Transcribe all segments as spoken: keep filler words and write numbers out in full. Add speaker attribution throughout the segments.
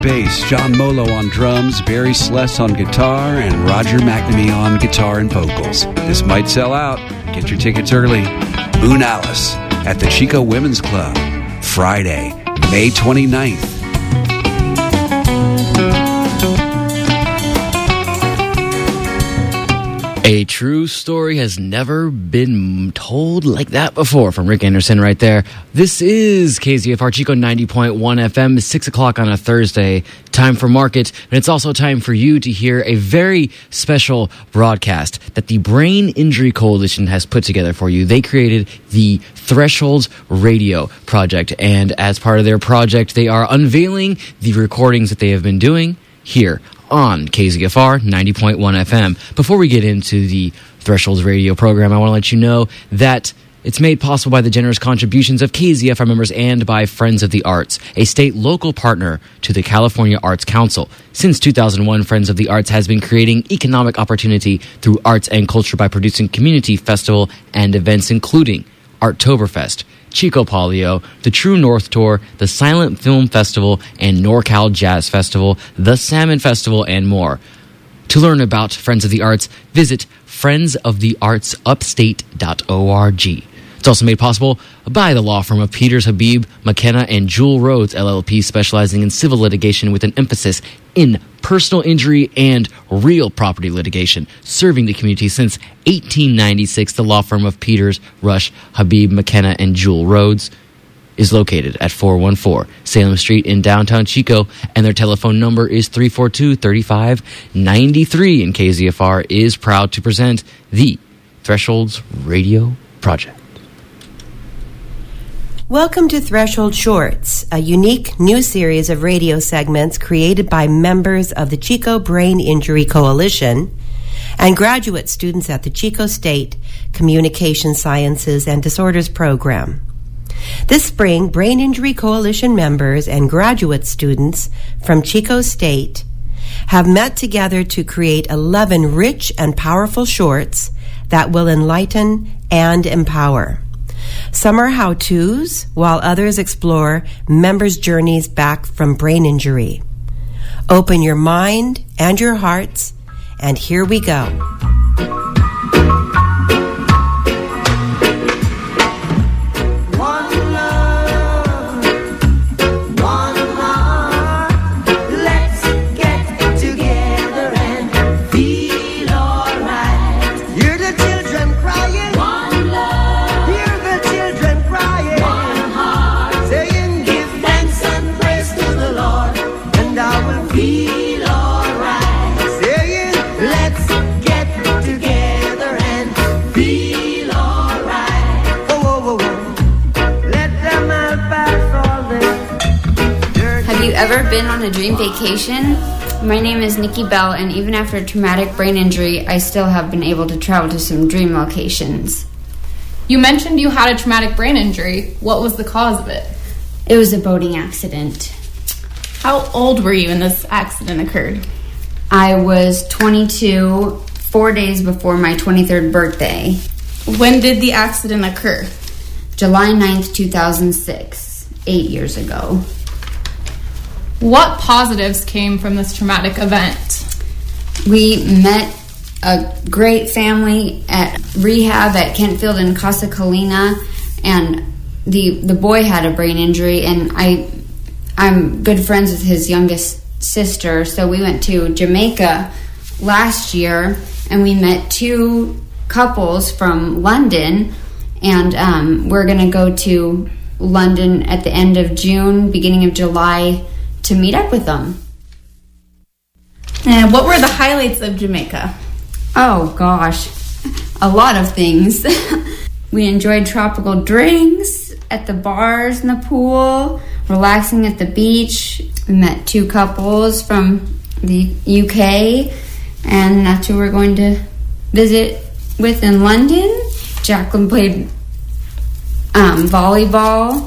Speaker 1: Bass, John Molo on drums, Barry Sless on guitar, and Roger McNamee on guitar and vocals. This might sell out. Get your tickets early. Moon Alice at the Chico Women's Club, Friday, May twenty-ninth.
Speaker 2: A true story has never been told like that before. From Rick Anderson right there. This is K Z F R Chico ninety point one F M, six o'clock on a Thursday. Time for Market. And it's also time for you to hear a very special broadcast that the Brain Injury Coalition has put together for you. They created the Thresholds Radio Project. And as part of their project, they are unveiling the recordings that they have been doing here on K Z F R ninety point one F M. Before we get into the Thresholds Radio program, I want to let you know that it's made possible by the generous contributions of K Z F R members and by Friends of the Arts, a state local partner to the California Arts Council. Since two thousand one, Friends of the Arts has been creating economic opportunity through arts and culture by producing community festival and events including Arttoberfest, Chico Polio, the True North Tour, the Silent Film Festival, and NorCal Jazz Festival, the Salmon Festival, and more. To learn about Friends of the Arts, visit friends of the arts upstate dot org. It's also made possible by the law firm of Peters, Habib, McKenna, and Jewel Rhodes, L L P, specializing in civil litigation with an emphasis in personal injury and real property litigation. Serving the community since eighteen ninety-six, the law firm of Peters, Rush, Habib, McKenna, and Jewel Rhodes is located at four one four Salem Street in downtown Chico, and their telephone number is three four two, three five nine three. And K Z F R is proud to present the Thresholds Radio Project.
Speaker 3: Welcome to Threshold Shorts, a unique new series of radio segments created by members of the Chico Brain Injury Coalition and graduate students at the Chico State Communication Sciences and Disorders Program. This spring, Brain Injury Coalition members and graduate students from Chico State have met together to create eleven rich and powerful shorts that will enlighten and empower. Some are how-tos, while others explore members' journeys back from brain injury. Open your mind and your hearts, and here we go.
Speaker 4: Ever been on a dream vacation? My name is Nikki Bell, and even after a traumatic brain injury, I still have been able to travel to some dream locations.
Speaker 5: You mentioned you had a traumatic brain injury. What was the cause of it?
Speaker 4: It was a boating accident.
Speaker 5: How old were you when this accident occurred?
Speaker 4: I was twenty-two, four days before my twenty-third birthday.
Speaker 5: When did the accident occur?
Speaker 4: July ninth, two thousand six, eight years ago.
Speaker 5: What positives came from this traumatic event?
Speaker 4: We met a great family at rehab at Kentfield in Casa Colina, and the the boy had a brain injury, and I, I'm good friends with his youngest sister, so we went to Jamaica last year, and we met two couples from London, and um, we're going to go to London at the end of June, beginning of July, to meet up with them.
Speaker 5: And what were the highlights of Jamaica?
Speaker 4: Oh gosh, a lot of things. We enjoyed tropical drinks at the bars and the pool, relaxing at the beach. We met two couples from the U K, and that's who we're going to visit with in London. Jacqueline played um, volleyball,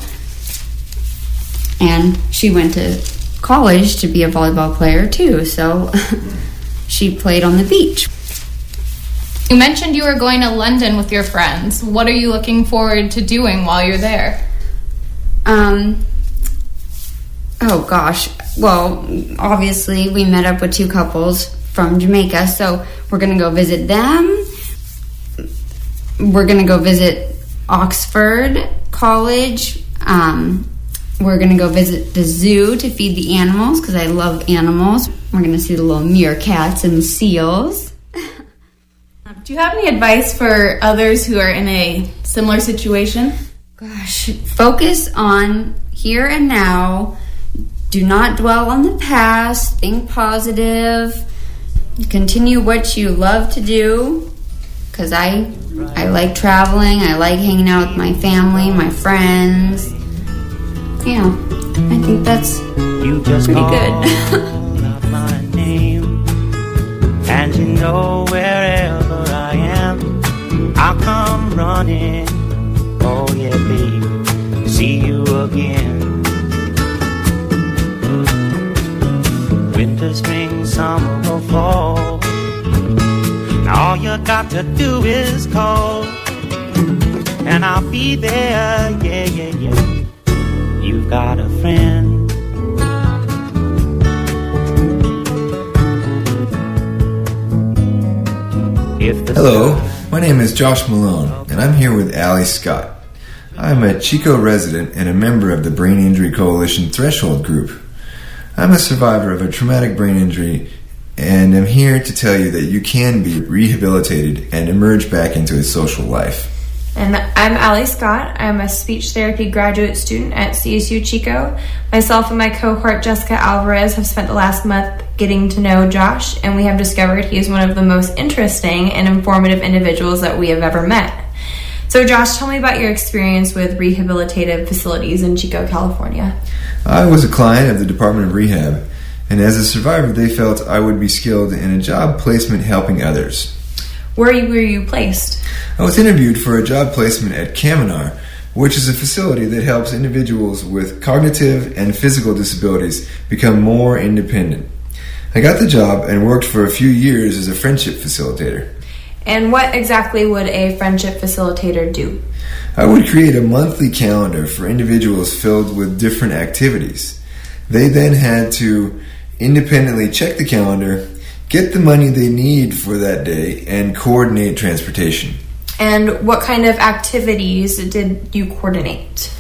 Speaker 4: and she went to college to be a volleyball player too, so she played on the beach.
Speaker 5: You mentioned you were going to London with your friends. What are you looking forward to doing while you're there?
Speaker 4: Um, Oh, gosh. Well, obviously, we met up with two couples from Jamaica, so we're going to go visit them. We're going to go visit Oxford College. Um, we're going to go visit the zoo to feed the animals, because I love animals. We're going to see the little meerkats and seals.
Speaker 5: Do you have any advice for others who are in a similar situation?
Speaker 4: Gosh, focus on here and now. Do not dwell on the past. Think positive. Continue what you love to do. Because I, I like traveling. I like hanging out with my family, my friends. Yeah, I think that's
Speaker 6: you just
Speaker 4: pretty good.
Speaker 6: out my name, and you know wherever I am, I'll come running. Oh yeah, baby, see you again. Winter, spring, summer, or fall, now all you got to do is call, and I'll be there. Yeah, yeah, yeah. You've got a friend.
Speaker 7: Hello, my name is Josh Malone, and I'm here with Allie Scott. I'm a Chico resident and a member of the Brain Injury Coalition Threshold Group. I'm a survivor of a traumatic brain injury, and am here to tell you that you can be rehabilitated and emerge back into a social life.
Speaker 8: And I'm Allie Scott. I'm a speech therapy graduate student at C S U Chico. Myself and my cohort Jessica Alvarez have spent the last month getting to know Josh, and we have discovered he is one of the most interesting and informative individuals that we have ever met. So Josh, tell me about your experience with rehabilitative facilities in Chico, California.
Speaker 7: I was a client of the Department of Rehab, and as a survivor they felt I would be skilled in a job placement helping others.
Speaker 8: Where were you placed?
Speaker 7: I was interviewed for a job placement at Caminar, which is a facility that helps individuals with cognitive and physical disabilities become more independent. I got the job and worked for a few years as a friendship facilitator.
Speaker 8: And what exactly would a friendship facilitator do?
Speaker 7: I would create a monthly calendar for individuals filled with different activities. They then had to independently check the calendar, get the money they need for that day, and coordinate transportation.
Speaker 8: And what kind of activities did you coordinate?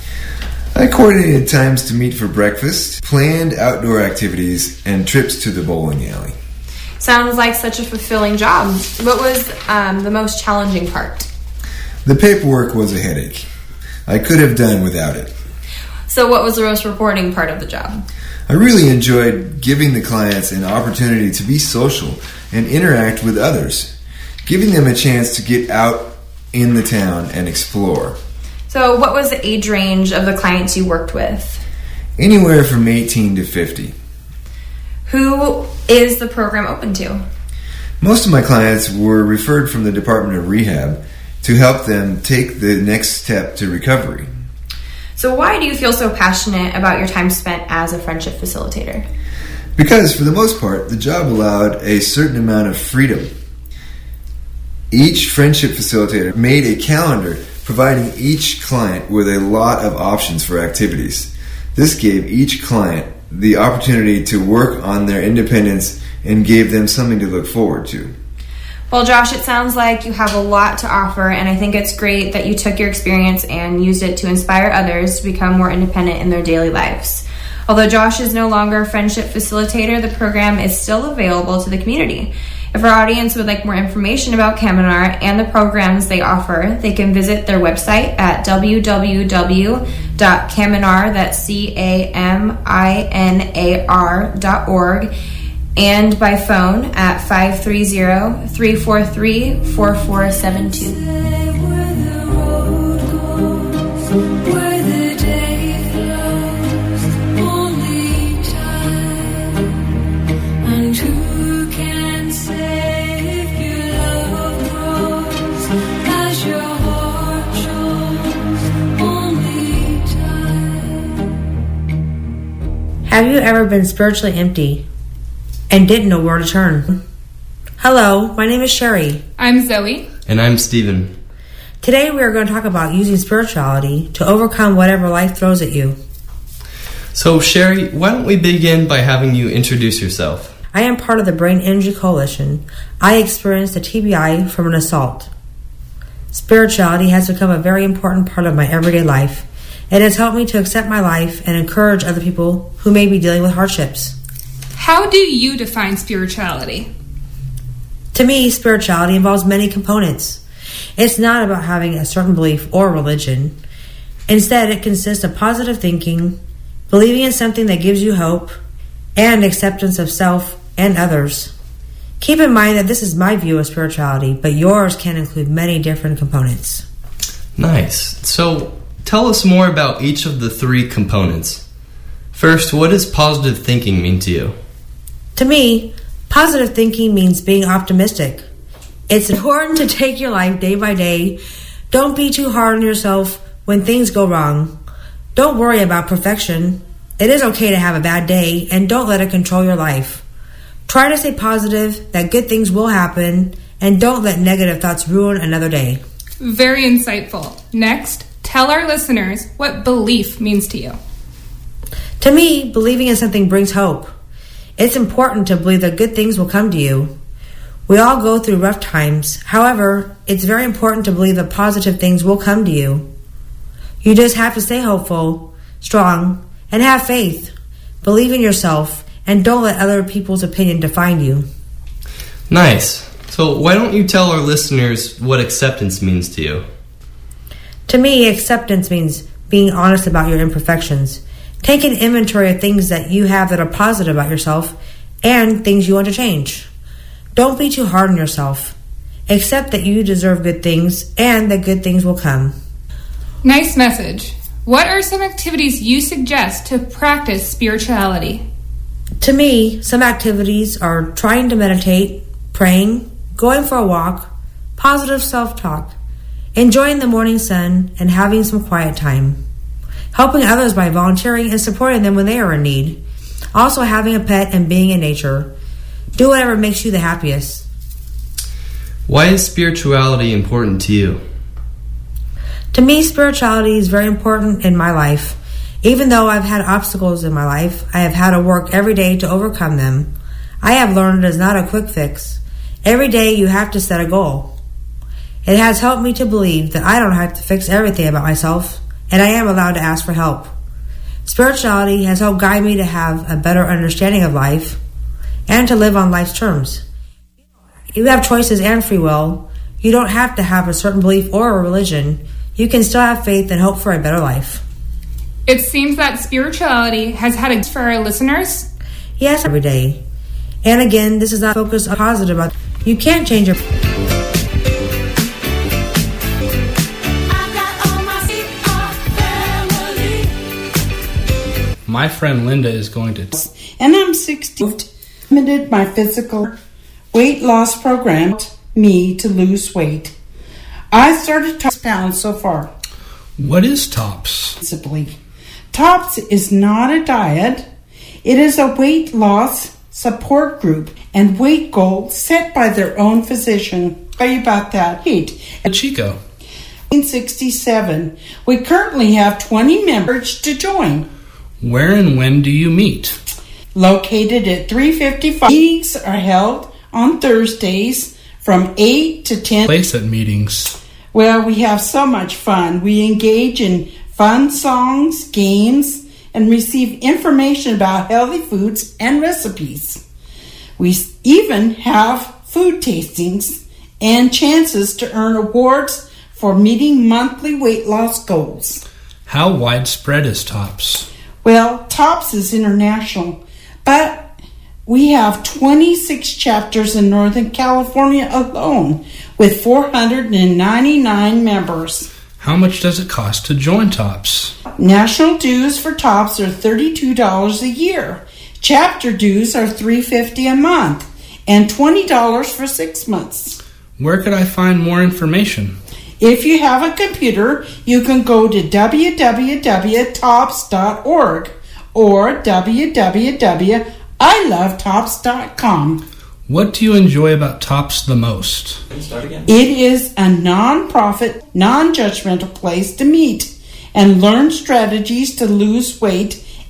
Speaker 7: I coordinated times to meet for breakfast, planned outdoor activities, and trips to the bowling alley.
Speaker 8: Sounds like such a fulfilling job. What was um, the most challenging part?
Speaker 7: The paperwork was a headache. I could have done without it.
Speaker 8: So what was the most rewarding part of the job?
Speaker 7: I really enjoyed giving the clients an opportunity to be social and interact with others, giving them a chance to get out in the town and explore.
Speaker 8: So what was the age range of the clients you worked with?
Speaker 7: Anywhere from eighteen to fifty.
Speaker 8: Who is the program open to?
Speaker 7: Most of my clients were referred from the Department of Rehab to help them take the next step to recovery.
Speaker 8: So why do you feel so passionate about your time spent as a friendship facilitator?
Speaker 7: Because for the most part, the job allowed a certain amount of freedom. Each friendship facilitator made a calendar providing each client with a lot of options for activities. This gave each client the opportunity to work on their independence and gave them something to look forward to.
Speaker 8: Well, Josh, it sounds like you have a lot to offer, and I think it's great that you took your experience and used it to inspire others to become more independent in their daily lives. Although Josh is no longer a friendship facilitator, the program is still available to the community. If our audience would like more information about Caminar and the programs they offer, they can visit their website at w w w dot caminar, that's C A M I N A R dot org, and by phone at five three zero, three four three, four four seven two.
Speaker 9: Have you ever been spiritually empty and didn't know where to turn? Hello, my name is Sherry.
Speaker 5: I'm Zoe.
Speaker 10: And I'm Steven.
Speaker 9: Today we are going to talk about using spirituality to overcome whatever life throws at you.
Speaker 10: So, Sherry, why don't we begin by having you introduce yourself?
Speaker 9: I am part of the Brain Injury Coalition. I experienced a T B I from an assault. Spirituality has become a very important part of my everyday life. It has helped me to accept my life and encourage other people who may be dealing with hardships.
Speaker 11: How do you define spirituality?
Speaker 9: To me, spirituality involves many components. It's not about having a certain belief or religion. Instead, it consists of positive thinking, believing in something that gives you hope, and acceptance of self and others. Keep in mind that this is my view of spirituality, but yours can include many different components.
Speaker 10: Nice. So, tell us more about each of the three components. First, what does positive thinking mean to you?
Speaker 9: To me, positive thinking means being optimistic. It's important to take your life day by day. Don't be too hard on yourself when things go wrong. Don't worry about perfection. It is okay to have a bad day, and don't let it control your life. Try to stay positive, that good things will happen, and don't let negative thoughts ruin another day.
Speaker 11: Very insightful. Next, tell our listeners what belief means to you.
Speaker 9: To me, believing in something brings hope. It's important to believe that good things will come to you. We all go through rough times. However, it's very important to believe that positive things will come to you. You just have to stay hopeful, strong, and have faith. Believe in yourself, and don't let other people's opinion define you.
Speaker 10: Nice. So why don't you tell our listeners what acceptance means to you?
Speaker 9: To me, acceptance means being honest about your imperfections. Take an inventory of things that you have that are positive about yourself and things you want to change. Don't be too hard on yourself. Accept that you deserve good things and that good things will come.
Speaker 11: Nice message. What are some activities you suggest to practice spirituality?
Speaker 9: To me, some activities are trying to meditate, praying, going for a walk, positive self-talk, enjoying the morning sun, and having some quiet time. Helping others by volunteering and supporting them when they are in need. Also having a pet and being in nature. Do whatever makes you the happiest.
Speaker 10: Why is spirituality important to you?
Speaker 9: To me, spirituality is very important in my life. Even though I've had obstacles in my life, I have had to work every day to overcome them. I have learned it is not a quick fix. Every day you have to set a goal. It has helped me to believe that I don't have to fix everything about myself, and I am allowed to ask for help. Spirituality has helped guide me to have a better understanding of life and to live on life's terms. You have choices and free will. You don't have to have a certain belief or a religion. You can still have faith and hope for a better life.
Speaker 11: It seems that spirituality has had a for our listeners.
Speaker 9: Yes, every day. And again, this is not focused on positive. About you can't change your.
Speaker 12: My friend Linda is going to.
Speaker 13: And I'm sixty. Limited my physical weight loss program me to lose weight. I started to pounds so far.
Speaker 12: What is TOPS?
Speaker 13: Principally. TOPS is not a diet. It is a weight loss support group and weight goal set by their own physician. Tell you about that. Heat.
Speaker 12: Chico.
Speaker 13: nineteen sixty-seven. We currently have twenty members to join.
Speaker 12: Where and when do you meet?
Speaker 13: Located at three fifty-five. Meetings are held on Thursdays from eight to ten.
Speaker 12: Place at meetings.
Speaker 13: Well, we have so much fun. We engage in fun songs, games, and receive information about healthy foods and recipes. We even have food tastings and chances to earn awards for meeting monthly weight loss goals.
Speaker 12: How widespread is TOPS?
Speaker 13: Well, TOPS is international, but we have twenty-six chapters in Northern California alone with four hundred ninety-nine members.
Speaker 12: How much does it cost to join TOPS?
Speaker 13: National dues for TOPS are thirty-two dollars a year. Chapter dues are three hundred fifty dollars a month and twenty dollars for six months.
Speaker 12: Where could I find more information?
Speaker 13: If you have a computer, you can go to w w w dot tops dot org or w w w dot i love tops dot com.
Speaker 12: What do you enjoy about TOPS the most?
Speaker 13: It is a non-profit, non-judgmental place to meet and learn strategies to lose weight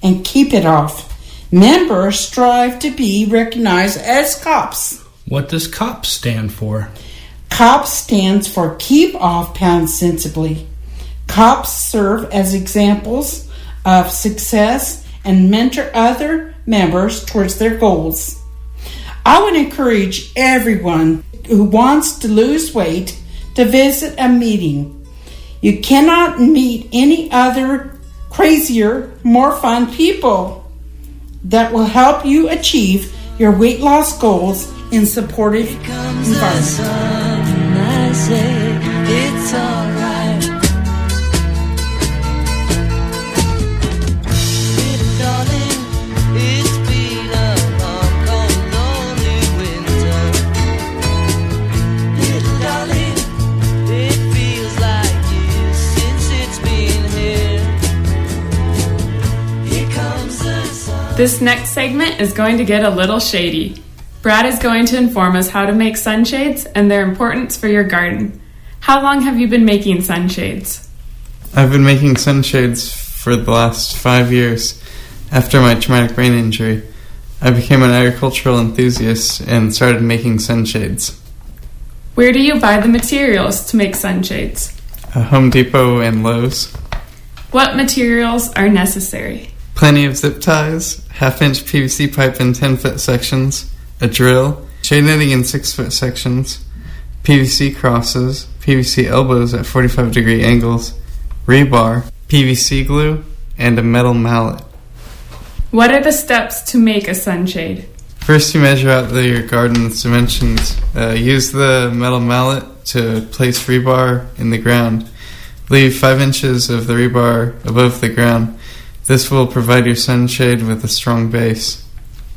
Speaker 13: and keep it off. Members strive to be recognized as COPS.
Speaker 12: What does COPS stand for?
Speaker 13: COPS stands for Keep Off Pound Sensibly. COPS serve as examples of success and mentor other members towards their goals. I would encourage everyone who wants to lose weight to visit a meeting. You cannot meet any other crazier, more fun people that will help you achieve your weight loss goals in supportive environment.
Speaker 14: I say it's alright. Little darling, it's been a long, cold, lonely winter. Little darling, it feels like years since it's been here. Here comes the sun.
Speaker 11: This next segment is going to get a little shady. Brad is going to inform us how to make sunshades and their importance for your garden. How long have you been making sunshades?
Speaker 15: I've been making sunshades for the last five years. After my traumatic brain injury, I became an agricultural enthusiast and started making sunshades.
Speaker 11: Where do you buy the materials to make sunshades?
Speaker 15: Uh, Home Depot and Lowe's.
Speaker 11: What materials are necessary?
Speaker 15: Plenty of zip ties, half-inch P V C pipe in ten-foot sections, a drill, shade netting in six-foot sections, P V C crosses, P V C elbows at forty-five degree angles, rebar, P V C glue, and a metal mallet.
Speaker 11: What are the steps to make a sunshade?
Speaker 15: First, you measure out the, your garden's dimensions. Uh, use the metal mallet to place rebar in the ground. Leave five inches of the rebar above the ground. This will provide your sunshade with a strong base.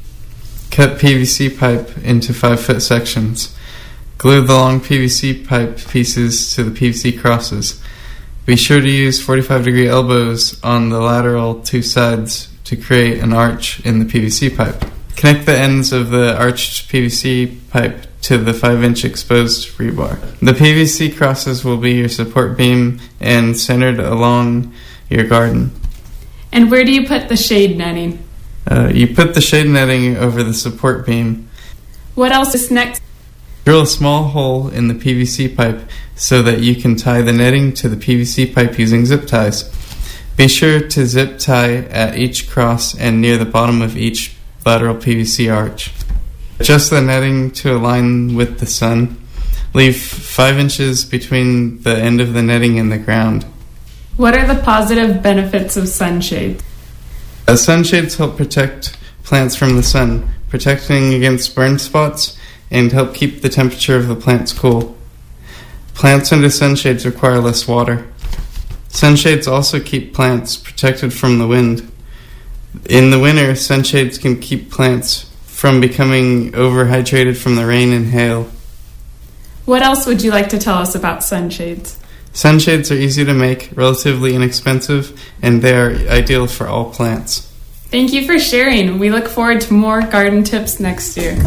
Speaker 15: Cut P V C pipe into five-foot sections. Glue the long P V C pipe pieces to the P V C crosses. Be sure to use forty-five degree elbows on the lateral two sides to create an arch in the P V C pipe. Connect the ends of the arched P V C pipe to the five inch exposed rebar. The P V C crosses will be your support beam and centered along your garden.
Speaker 11: And where do you put the shade netting?
Speaker 15: Uh, you put the shade netting over the support beam.
Speaker 11: What else is next?
Speaker 15: Drill a small hole in the P V C pipe so that you can tie the netting to the P V C pipe using zip ties. Be sure to zip tie at each cross and near the bottom of each lateral P V C arch. Adjust the netting to align with the sun. Leave five inches between the end of the netting and the ground.
Speaker 11: What are the positive benefits of sunshades?
Speaker 15: Uh, sunshades help protect plants from the sun, protecting against burn spots, and help keep the temperature of the plants cool. Plants under sunshades require less water. Sunshades also keep plants protected from the wind. In the winter, sunshades can keep plants from becoming overhydrated from the rain and hail.
Speaker 11: What else would you like to tell us about sunshades?
Speaker 15: Sunshades are easy to make, relatively inexpensive, and they are ideal for all plants.
Speaker 11: Thank you for sharing. We look forward to more garden tips next year.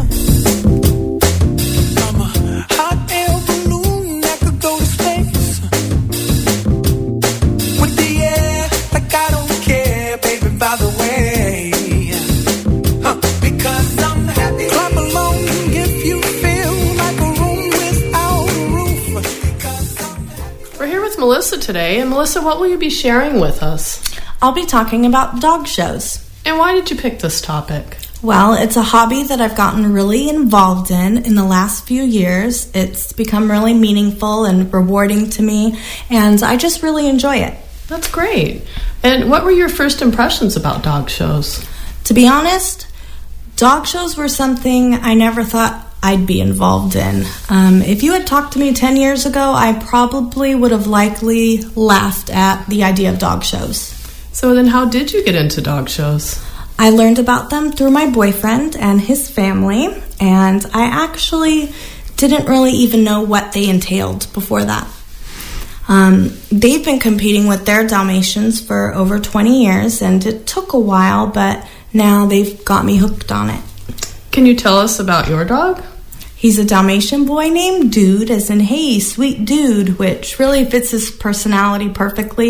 Speaker 16: Melissa today. And Melissa, what will you be sharing with us?
Speaker 17: I'll be talking about dog shows.
Speaker 16: And why did you pick this topic?
Speaker 17: Well, it's a hobby that I've gotten really involved in in the last few years. It's become really meaningful and rewarding to me, and I just really enjoy it.
Speaker 16: That's great. And what were your first impressions about dog shows?
Speaker 17: To be honest, dog shows were something I never thought I'd be involved in. Um, if you had talked to me ten years ago, I probably would have likely laughed at the idea of dog shows.
Speaker 16: So then how did you get into dog shows?
Speaker 17: I learned about them through my boyfriend and his family, and I actually didn't really even know what they entailed before that. Um, they've been competing with their Dalmatians for over twenty years, and it took a while, but now they've got me hooked on it.
Speaker 16: Can you tell us about your dog?
Speaker 17: He's a Dalmatian boy named Dude, as in, hey, sweet dude, which really fits his personality perfectly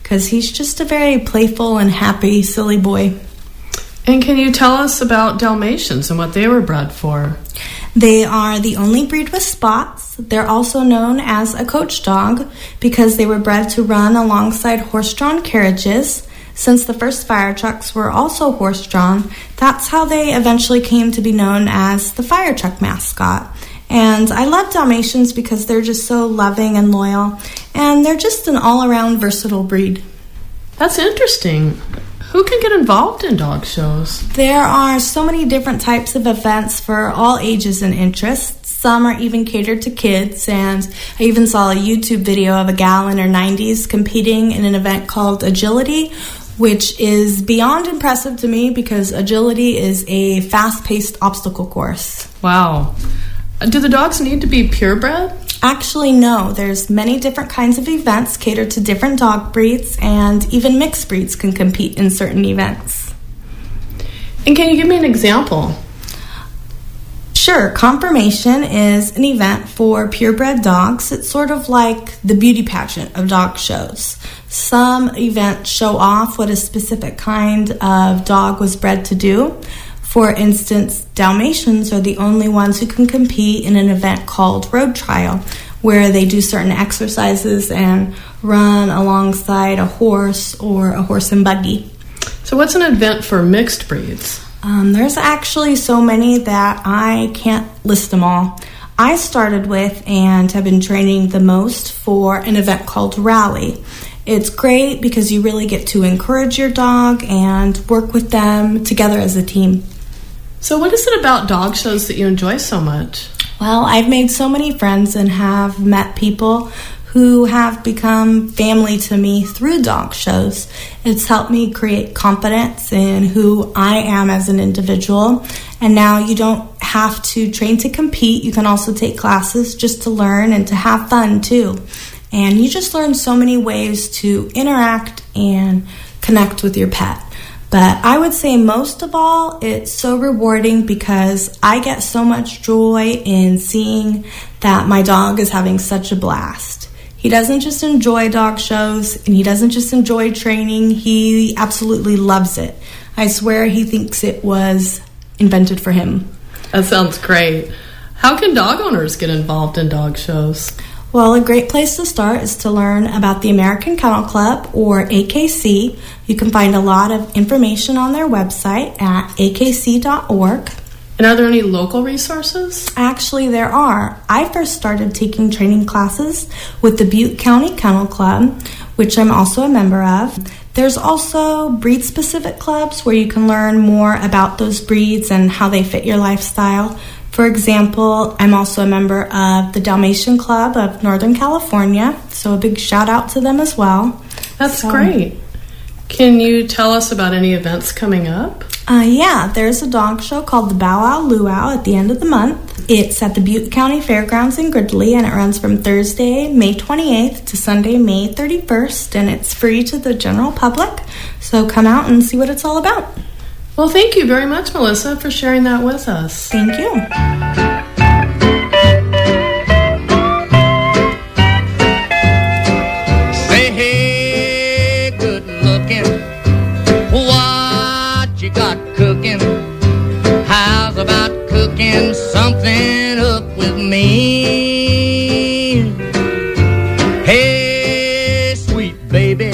Speaker 17: because he's just a very playful and happy, silly boy.
Speaker 16: And can you tell us about Dalmatians and what they were bred for?
Speaker 17: They are the only breed with spots. They're also known as a coach dog because they were bred to run alongside horse-drawn carriages. Since the first fire trucks were also horse-drawn, that's how they eventually came to be known as the fire truck mascot. And I love Dalmatians because they're just so loving and loyal, and they're just an all-around versatile breed.
Speaker 16: That's interesting. Who can get involved in dog shows?
Speaker 17: There are so many different types of events for all ages and interests. Some are even catered to kids, and I even saw a YouTube video of a gal in her nineties competing in an event called Agility, which is beyond impressive to me because agility is a fast-paced obstacle course.
Speaker 16: Wow. Do the dogs need to be purebred?
Speaker 17: Actually, no. There's many different kinds of events catered to different dog breeds, and even mixed breeds can compete in certain events.
Speaker 16: And can you give me an example?
Speaker 17: Sure. Conformation is an event for purebred dogs. It's sort of like the beauty pageant of dog shows. Some events show off what a specific kind of dog was bred to do. For instance, Dalmatians are the only ones who can compete in an event called Road Trial, where they do certain exercises and run alongside a horse or a horse and buggy.
Speaker 16: So what's an event for mixed breeds?
Speaker 17: Um, there's actually so many that I can't list them all. I started with and have been training the most for an event called Rally. It's great because you really get to encourage your dog and work with them together as a team.
Speaker 16: So what is it about dog shows that you enjoy so much?
Speaker 17: Well, I've made so many friends and have met people who have become family to me through dog shows. It's helped me create confidence in who I am as an individual. And now you don't have to train to compete. You can also take classes just to learn and to have fun too. And you just learn so many ways to interact and connect with your pet. But I would say most of all, it's so rewarding because I get so much joy in seeing that my dog is having such a blast. He doesn't just enjoy dog shows and he doesn't just enjoy training, he absolutely loves it. I swear he thinks it was invented for him.
Speaker 16: That sounds great. How can dog owners get involved in dog shows?
Speaker 17: Well, a great place to start is to learn about the American Kennel Club, or A K C. You can find a lot of information on their website at A K C dot org.
Speaker 16: And are there any local resources?
Speaker 17: Actually, there are. I first started taking training classes with the Butte County Kennel Club, which I'm also a member of. There's also breed-specific clubs where you can learn more about those breeds and how they fit your lifestyle. For example, I'm also a member of the Dalmatian Club of Northern California, so a big shout out to them as well.
Speaker 16: That's
Speaker 17: so,
Speaker 16: great. Can you tell us about any events coming up?
Speaker 17: Uh, yeah, there's a dog show called the Bow Wow Luau at the end of the month. It's at the Butte County Fairgrounds in Gridley, and it runs from Thursday, May twenty-eighth to Sunday, May thirty-first, and it's free to the general public, so come out and see what it's all about.
Speaker 16: Well, thank you very much, Melissa, for sharing that with us.
Speaker 17: Thank you.
Speaker 14: Say, hey, good looking, what you got cooking? How's about cooking something up with me? Hey, sweet baby,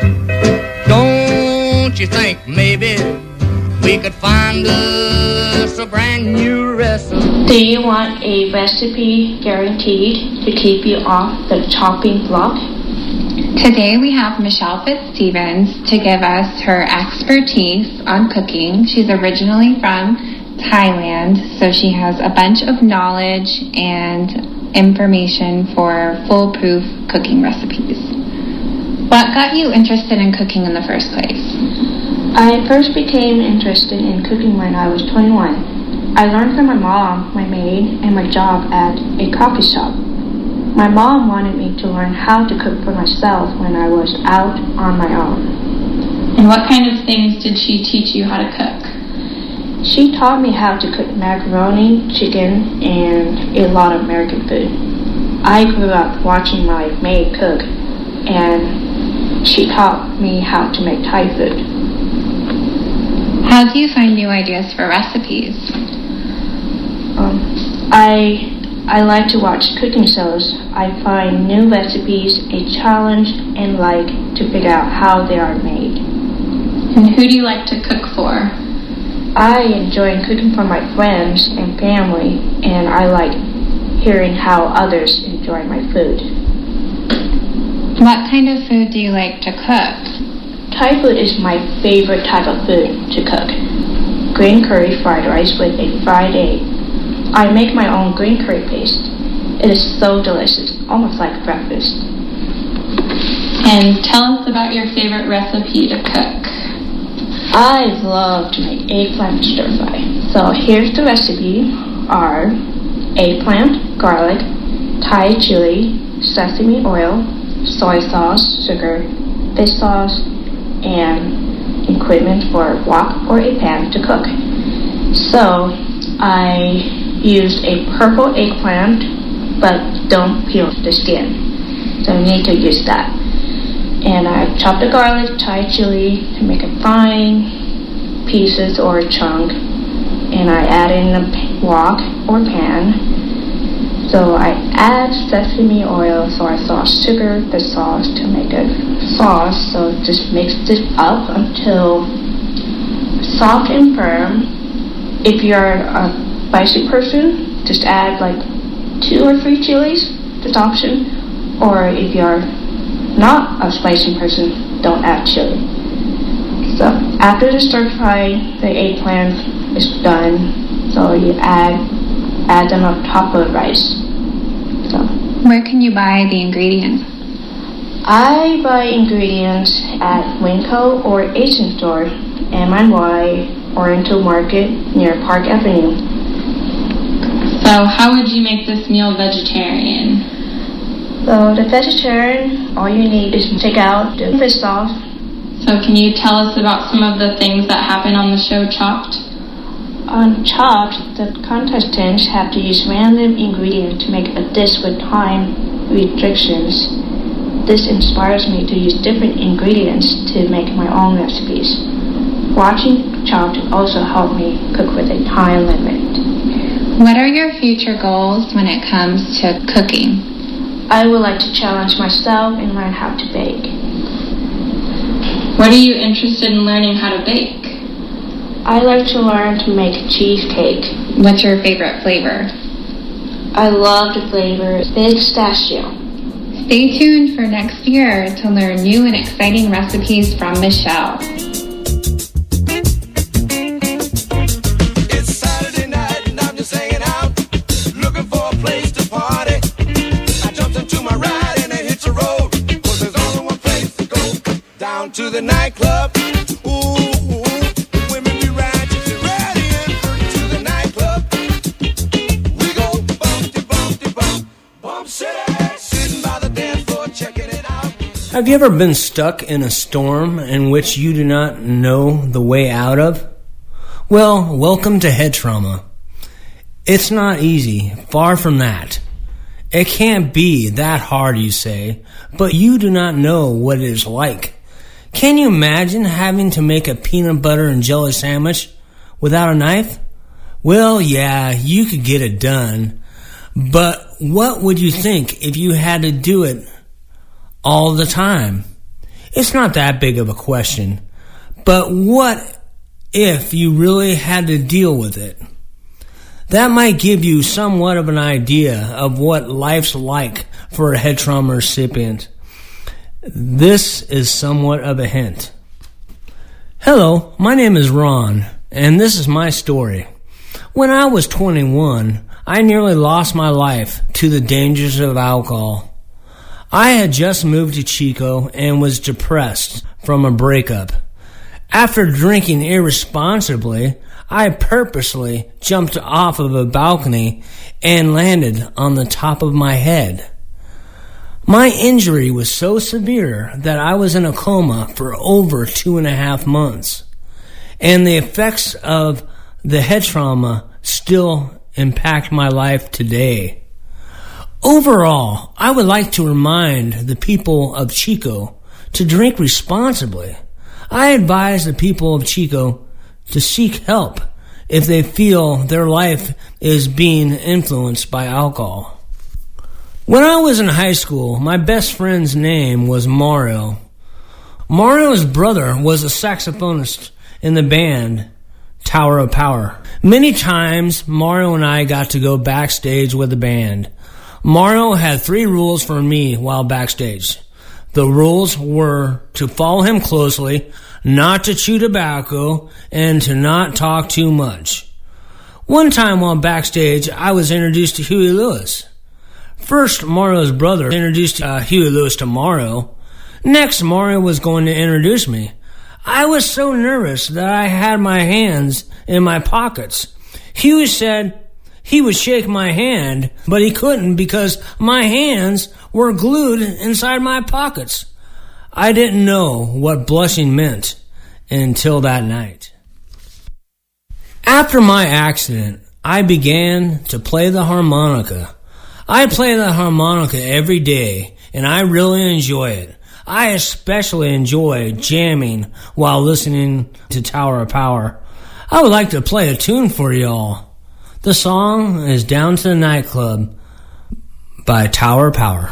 Speaker 14: don't you think maybe we could find us a brand new recipe?
Speaker 18: Do you want a recipe guaranteed to keep you off the chopping block?
Speaker 19: Today we have Michelle Fitzstevens to give us her expertise on cooking. She's originally from Thailand, so she has a bunch of knowledge and information for foolproof cooking recipes. What got you interested in cooking in the first place?
Speaker 18: I first became interested in cooking when I was twenty-one. I learned from my mom, my maid, and my job at a coffee shop. My mom wanted me to learn how to cook for myself when I was out on my own.
Speaker 19: And what kind of things did she teach you how to cook?
Speaker 18: She taught me how to cook macaroni, chicken, and a lot of American food. I grew up watching my maid cook, and she taught me how to make Thai food.
Speaker 19: How do you find new ideas for recipes?
Speaker 18: Um, I I like to watch cooking shows. I find new recipes a challenge and like to figure out how they are made.
Speaker 19: And who do you like to cook for?
Speaker 18: I enjoy cooking for my friends and family, and I like hearing how others enjoy my food.
Speaker 19: What kind of food do you like to cook?
Speaker 18: Thai food is my favorite type of food to cook. Green curry fried rice with a fried egg. I make my own green curry paste. It is so delicious, almost like breakfast.
Speaker 19: And tell us about your favorite recipe to cook.
Speaker 18: I love to make eggplant stir fry. So here's the recipe. Are eggplant, garlic, Thai chili, sesame oil, soy sauce, sugar, fish sauce, and equipment for a wok or a pan to cook. So I used a purple eggplant, but don't peel the skin. So you need to use that. And I chopped the garlic, Thai chili to make it fine pieces or a chunk. And I add in a wok or pan. So I add sesame oil, soy sauce, sugar, the sauce to make a sauce. So just mix it up until soft and firm. If you're a spicy person, just add like two or three chilies, that's option. Or if you're not a spicy person, don't add chili. So after the stir fry, the eggplant is done. So you add add them on top of the rice. So
Speaker 19: where can you buy the ingredients?
Speaker 18: I buy ingredients at Winco or Asian Store, M I Y Oriental Market near Park Avenue.
Speaker 19: So how would you make this meal vegetarian?
Speaker 18: So the vegetarian, all you need is to take out the fish sauce.
Speaker 19: So can you tell us about some of the things that happen on the show Chopped?
Speaker 18: On Chopped, the contestants have to use random ingredients to make a dish with time restrictions. This inspires me to use different ingredients to make my own recipes. Watching Chopped also helped me cook with a time limit.
Speaker 19: What are your future goals when it comes to cooking?
Speaker 18: I would like to challenge myself and learn how to bake.
Speaker 19: What are you interested in learning how to bake?
Speaker 18: I like to learn to make cheesecake.
Speaker 19: What's your favorite flavor?
Speaker 18: I love the flavor pistachio.
Speaker 19: Stay tuned for next year to learn new and exciting recipes from Michelle.
Speaker 14: It's Saturday night and I'm just hanging out, looking for a place to party. I jumped into my ride and I hit the road, 'cause there's only one place to go, down to the nightclub.
Speaker 20: Have you ever been stuck in a storm in which you do not know the way out of? Well, welcome to head trauma. It's not easy, far from that. It can't be that hard, you say, but you do not know what it is like. Can you imagine having to make a peanut butter and jelly sandwich without a knife? Well, yeah, you could get it done, but what would you think if you had to do it all the time? It's not that big of a question. But what if you really had to deal with it? That might give you somewhat of an idea of what life's like for a head trauma recipient. This is somewhat of a hint. Hello, my name is Ron, and this is my story. When I was twenty-one, I nearly lost my life to the dangers of alcohol. I had just moved to Chico and was depressed from a breakup. After drinking irresponsibly, I purposely jumped off of a balcony and landed on the top of my head. My injury was so severe that I was in a coma for over two and a half months, and the effects of the head trauma still impact my life today. Overall, I would like to remind the people of Chico to drink responsibly. I advise the people of Chico to seek help if they feel their life is being influenced by alcohol. When I was in high school, my best friend's name was Mario. Mario's brother was a saxophonist in the band Tower of Power. Many times, Mario and I got to go backstage with the band. Mario had three rules for me while backstage. The rules were to follow him closely, not to chew tobacco, and to not talk too much. One time while backstage, I was introduced to Huey Lewis. First, Mario's brother introduced uh, Huey Lewis to Mario. Next, Mario was going to introduce me. I was so nervous that I had my hands in my pockets. Huey said he would shake my hand, but he couldn't because my hands were glued inside my pockets. I didn't know what blushing meant until that night. After my accident, I began to play the harmonica. I play the harmonica every day, and I really enjoy it. I especially enjoy jamming while listening to Tower of Power. I would like to play a tune for y'all. The song is Down to the Nightclub by Tower of Power.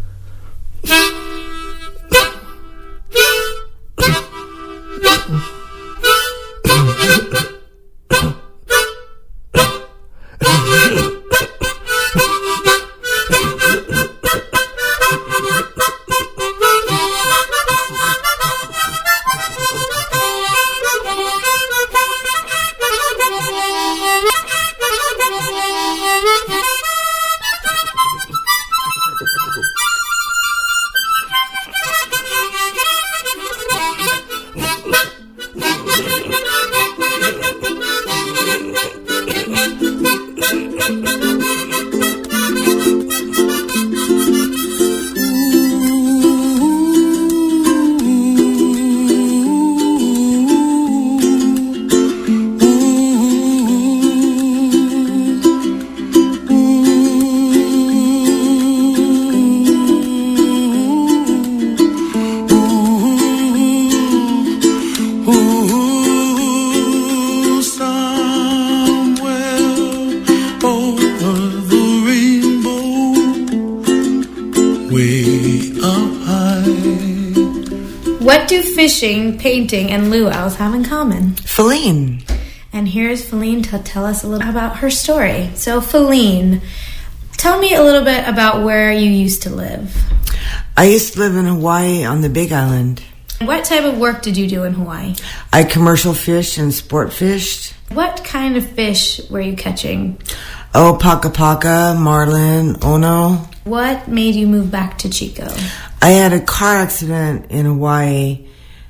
Speaker 8: What do fishing, painting, and luau's have in common?
Speaker 21: Feline.
Speaker 8: And here's Feline to tell us a little about her story. So, Feline, tell me a little bit about where you used to live.
Speaker 21: I used to live in Hawaii on the Big Island.
Speaker 8: What type of work did you do in Hawaii?
Speaker 21: I commercial fished and sport fished.
Speaker 8: What kind of fish were you catching?
Speaker 21: Oh, paka paka, marlin, ono.
Speaker 8: What made you move back to Chico?
Speaker 21: I had a car accident in Hawaii,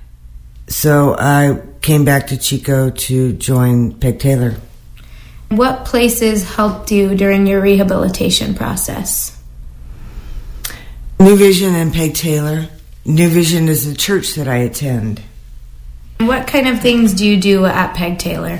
Speaker 21: so I came back to Chico to join Peg Taylor.
Speaker 8: What places helped you during your rehabilitation process?
Speaker 21: New Vision and Peg Taylor. New Vision is the church that I attend.
Speaker 8: What kind of things do you do at Peg Taylor?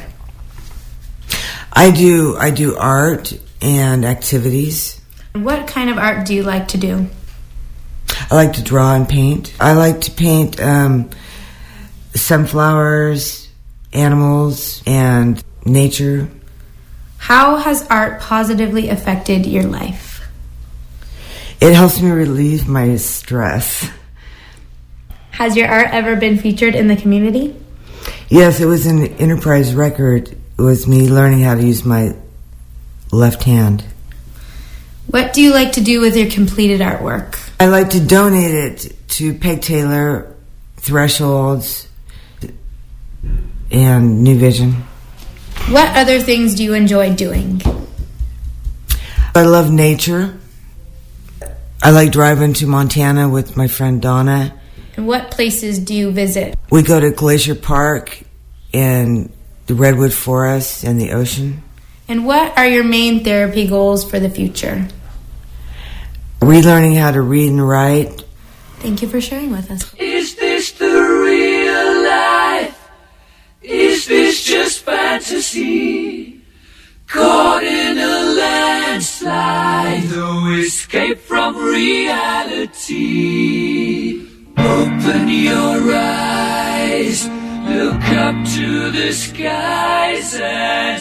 Speaker 21: I do I do art and activities.
Speaker 8: What kind of art do you like to do?
Speaker 21: I like to draw and paint. I like to paint um, sunflowers, animals, and nature.
Speaker 8: How has art positively affected your life?
Speaker 21: It helps me relieve my stress.
Speaker 8: Has your art ever been featured in the community?
Speaker 21: Yes, it was an Enterprise record. It was me learning how to use my left hand.
Speaker 8: What do you like to do with your completed artwork?
Speaker 21: I like to donate it to Peg Taylor, Thresholds, and New Vision.
Speaker 8: What other things do you enjoy doing?
Speaker 21: I love nature. I like driving to Montana with my friend Donna.
Speaker 8: And what places do you visit?
Speaker 21: We go to Glacier Park and the Redwood Forest and the ocean.
Speaker 8: And what are your main therapy goals for the future?
Speaker 21: Relearning how to read and write.
Speaker 8: Thank you for sharing with us.
Speaker 22: Is this the real life? Is this just fantasy? Caught in a landslide, no escape from reality. Open your eyes, look up to the skies and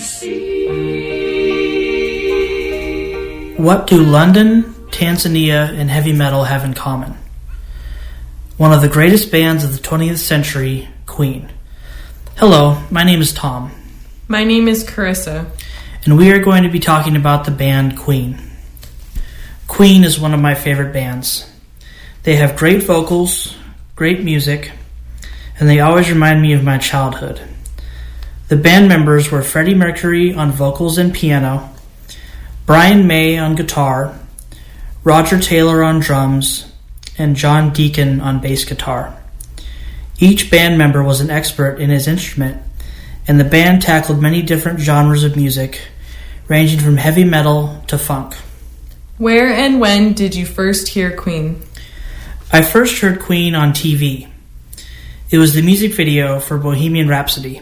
Speaker 22: see.
Speaker 1: What do London, Tanzania, and heavy metal have in common? One of the greatest bands of the twentieth century, Queen. Hello, my name is Tom.
Speaker 2: My name is Carissa.
Speaker 1: And we are going to be talking about the band Queen. Queen is one of my favorite bands. They have great vocals, great music, and they always remind me of my childhood. The band members were Freddie Mercury on vocals and piano, Brian May on guitar, Roger Taylor on drums, and John Deacon on bass guitar. Each band member was an expert in his instrument, and the band tackled many different genres of music, ranging from heavy metal to funk.
Speaker 2: Where and when did you first hear Queen?
Speaker 1: I first heard Queen on T V. It was the music video for Bohemian Rhapsody.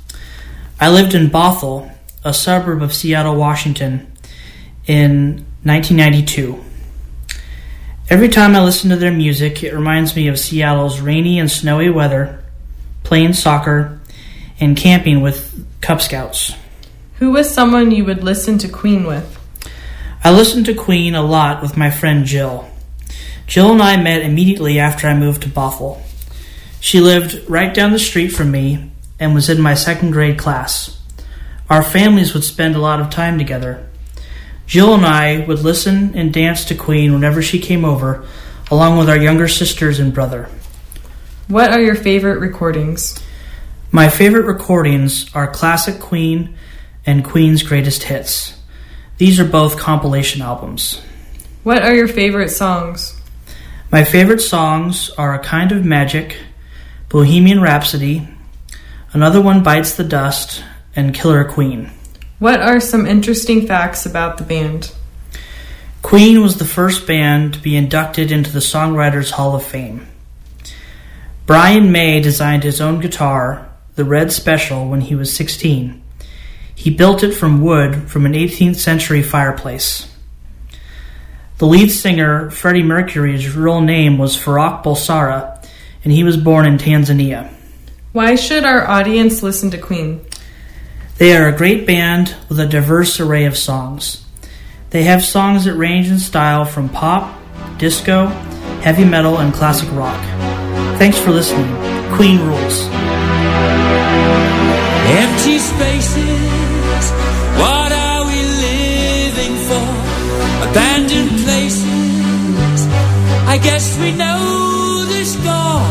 Speaker 1: I lived in Bothell, a suburb of Seattle, Washington, in nineteen ninety-two. Every time I listen to their music, it reminds me of Seattle's rainy and snowy weather, playing soccer, and camping with Cub Scouts.
Speaker 2: Who was someone you would listen to Queen with?
Speaker 1: I listened to Queen a lot with my friend Jill. Jill and I met immediately after I moved to Bothell. She lived right down the street from me and was in my second grade class. Our families would spend a lot of time together. Jill and I would listen and dance to Queen whenever she came over, along with our younger sisters and brother.
Speaker 2: What are your favorite recordings?
Speaker 1: My favorite recordings are Classic Queen and Queen's Greatest Hits. These are both compilation albums.
Speaker 2: What are your favorite songs?
Speaker 1: My favorite songs are A Kind of Magic, Bohemian Rhapsody, Another One Bites the Dust, and Killer Queen.
Speaker 2: What are some interesting facts about the band?
Speaker 1: Queen was the first band to be inducted into the Songwriters Hall of Fame. Brian May designed his own guitar, the Red Special, when he was sixteen. He built it from wood from an eighteenth century fireplace. The lead singer, Freddie Mercury's real name was Farrokh Bulsara, and he was born in Tanzania.
Speaker 2: Why should our audience listen to Queen?
Speaker 1: They are a great band with a diverse array of songs. They have songs that range in style from pop, disco, heavy metal, and classic rock. Thanks for listening. Queen rules.
Speaker 22: Empty spaces, what are we living for? Abandoned places, I guess we know the score.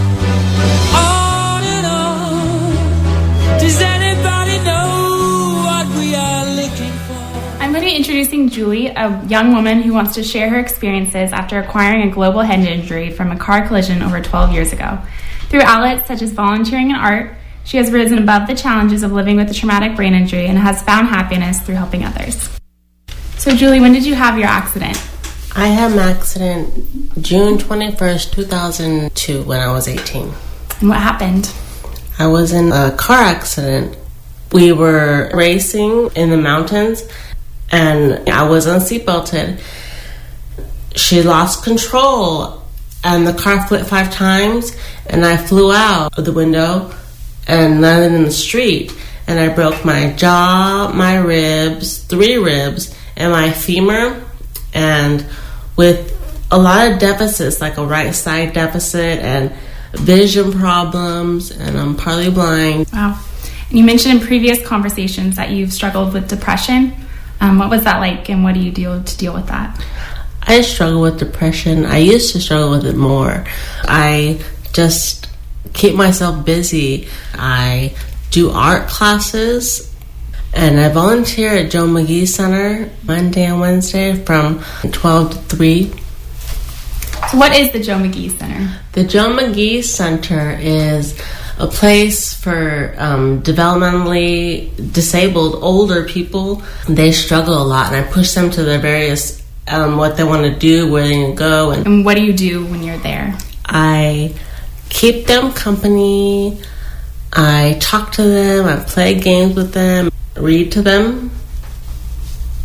Speaker 22: On and on, does anybody know what we are looking for?
Speaker 23: I'm going to be introducing Julie, a young woman who wants to share her experiences after acquiring a global head injury from a car collision over twelve years ago. Through outlets such as volunteering and art, she has risen above the challenges of living with a traumatic brain injury and has found happiness through helping others. So, Julie, when did you have your accident?
Speaker 3: I had my accident June twenty-first, two thousand two, when I was eighteen.
Speaker 23: And what happened?
Speaker 3: I was in a car accident. We were racing in the mountains, and I was unseatbelted. She lost control, and the car flipped five times, and I flew out of the window and landed in the street, and I broke my jaw, my ribs, three ribs, and my femur, and with a lot of deficits, like a right side deficit and vision problems, and I'm partly blind.
Speaker 23: Wow. And you mentioned in previous conversations that you've struggled with depression. Um, what was that like, and what do you do to deal with that?
Speaker 3: I struggle with depression. I used to struggle with it more. I just keep myself busy. I do art classes, and I volunteer at Joe McGee Center Monday and Wednesday from twelve to three.
Speaker 23: So what is the Joe McGee Center?
Speaker 3: The Joe McGee Center is a place for um, developmentally disabled older people. They struggle a lot, and I push them to their various, um, what they want to do, where they can go. And,
Speaker 23: and what do you do when you're there?
Speaker 3: I keep them company. I talk to them. I play games with them. Read to them.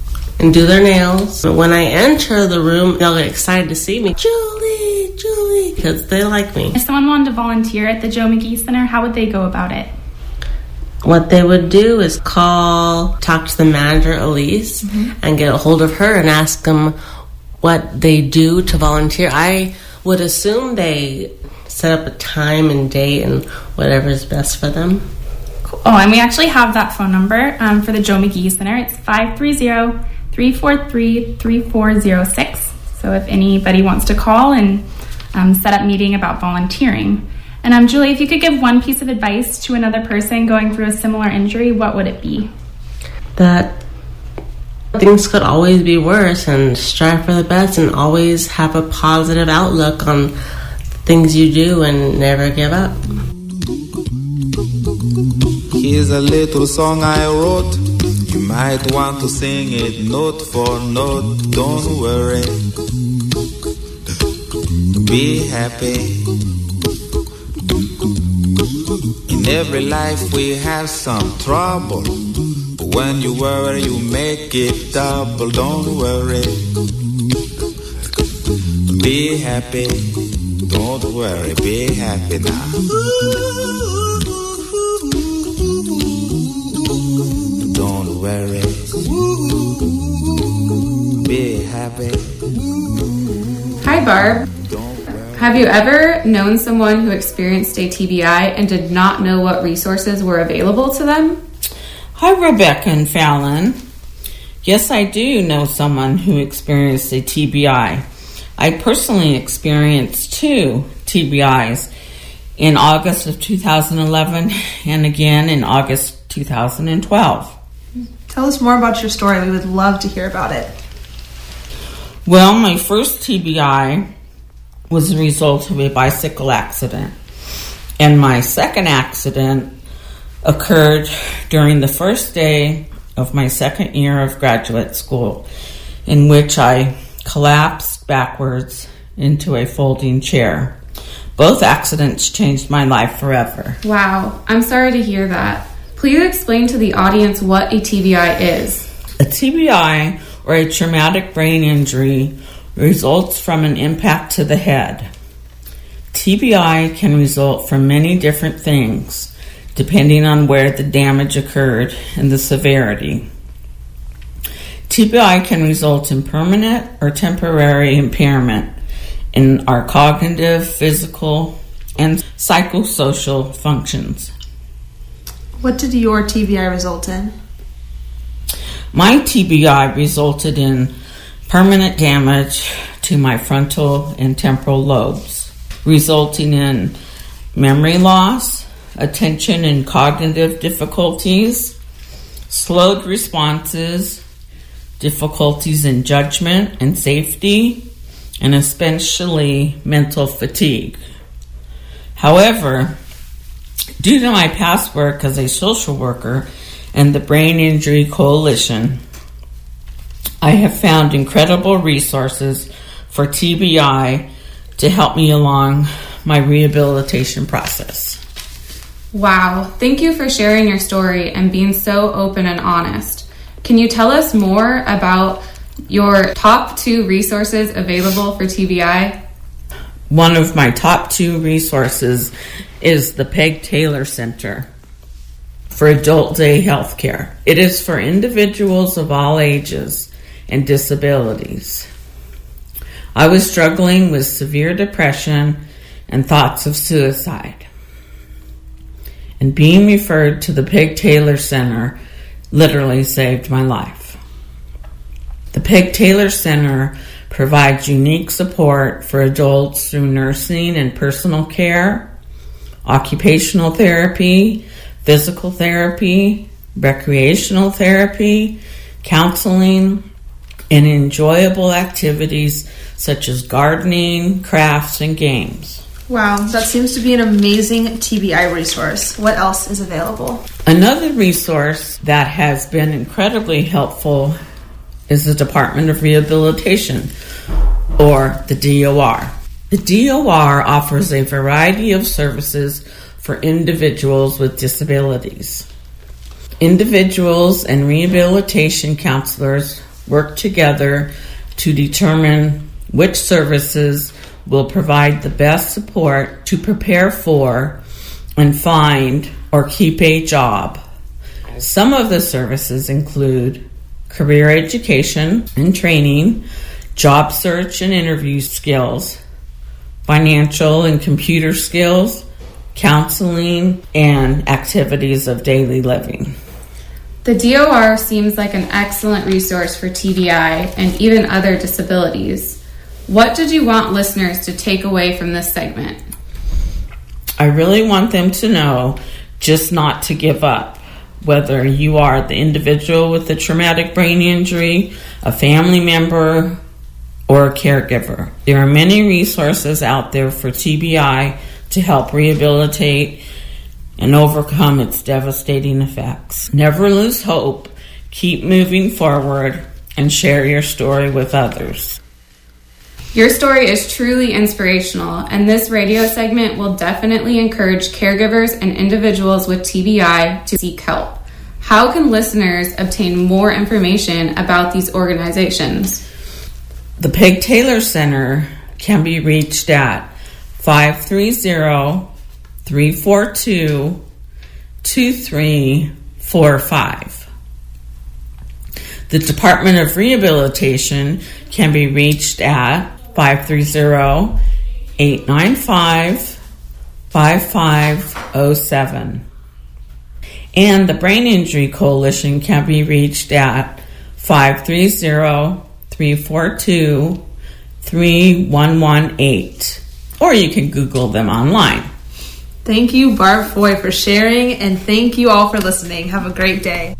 Speaker 4: and do their nails. But when I enter the room, they'll get excited to see me. Julie, Julie, because they like me.
Speaker 23: If someone wanted to volunteer at the Joe McGee Center, how would they go about it?
Speaker 4: What they would do is call, talk to the manager, Elise, mm-hmm. and get a hold of her and ask them what they do to volunteer. I would assume they set up a time and date and whatever is best for them.
Speaker 23: Cool. Oh, and we actually have that phone number um, for the Joe McGee Center. It's five three zero, three four three, three four zero six. So if anybody wants to call and um, set up a meeting about volunteering. And um, Julie, if you could give one piece of advice to another person going through a similar injury, what would it be?
Speaker 4: That things could always be worse, and strive for the best, and always have a positive outlook on things you do and never give up.
Speaker 6: Here's a little song I wrote. You might want to sing it note for note. Don't worry, be happy. In every life we have some trouble, but when you worry you make it double. Don't worry, be happy. Don't worry, be happy now. Don't worry, be happy.
Speaker 2: Hi, Barb. Have you ever known someone who experienced a T B I and did not know what resources were available to them?
Speaker 13: Hi, Rebecca and Fallon. Yes, I do know someone who experienced a T B I. I personally experienced two T B Is in August of two thousand eleven and again in August two thousand twelve.
Speaker 7: Tell us more about your story. We would love to hear about it.
Speaker 13: Well, my first T B I was the result of a bicycle accident, and my second accident occurred during the first day of my second year of graduate school, in which I collapsed backwards into a folding chair. Both accidents changed my life forever.
Speaker 2: Wow, I'm sorry to hear that. Please explain to the audience what a T B I is.
Speaker 13: A T B I, or a traumatic brain injury, results from an impact to the head. T B I can result from many different things, depending on where the damage occurred and the severity. T B I can result in permanent or temporary impairment in our cognitive, physical, and psychosocial functions.
Speaker 7: What did your T B I result in?
Speaker 13: My T B I resulted in permanent damage to my frontal and temporal lobes, resulting in memory loss, attention and cognitive difficulties, slowed responses, difficulties in judgment and safety, and especially mental fatigue. However, due to my past work as a social worker and the Brain Injury Coalition, I have found incredible resources for T B I to help me along my rehabilitation process.
Speaker 2: Wow, thank you for sharing your story and being so open and honest. Can you tell us more about your top two resources available for T B I?
Speaker 13: One of my top two resources is the Peg Taylor Center for Adult Day Healthcare. It is for individuals of all ages and disabilities. I was struggling with severe depression and thoughts of suicide, and being referred to the Peg Taylor Center literally saved my life. The Peg Taylor Center provides unique support for adults through nursing and personal care, occupational therapy, physical therapy, recreational therapy, counseling, and enjoyable activities such as gardening, crafts, and games.
Speaker 7: Wow, that seems to be an amazing T B I resource. What else is available?
Speaker 13: Another resource that has been incredibly helpful is the Department of Rehabilitation, or the D O R. The D O R offers a variety of services for individuals with disabilities. Individuals and rehabilitation counselors
Speaker 5: work together to determine which services will provide the best support to prepare for and find or keep a job. Some of the services include career education and training, job search and interview skills, financial and computer skills, counseling, and activities of daily living.
Speaker 2: The D O R seems like an excellent resource for T B I and even other disabilities. What did you want listeners to take away from this segment?
Speaker 5: I really want them to know just not to give up. Whether you are the individual with a traumatic brain injury, a family member, or a caregiver. There are many resources out there for T B I to help rehabilitate and overcome its devastating effects. Never lose hope, keep moving forward, and share your story with others.
Speaker 2: Your story is truly inspirational, and this radio segment will definitely encourage caregivers and individuals with T B I to seek help. How can listeners obtain more information about these organizations?
Speaker 5: The Peg Taylor Center can be reached at five three zero, three four two, two three four five. The Department of Rehabilitation can be reached at five three zero, eight nine five, five five zero seven. And the Brain Injury Coalition can be reached at five three zero, three four two, three one one eight. Or you can Google them online.
Speaker 7: Thank you, Barb Foy, for sharing, and thank you all for listening. Have a great day.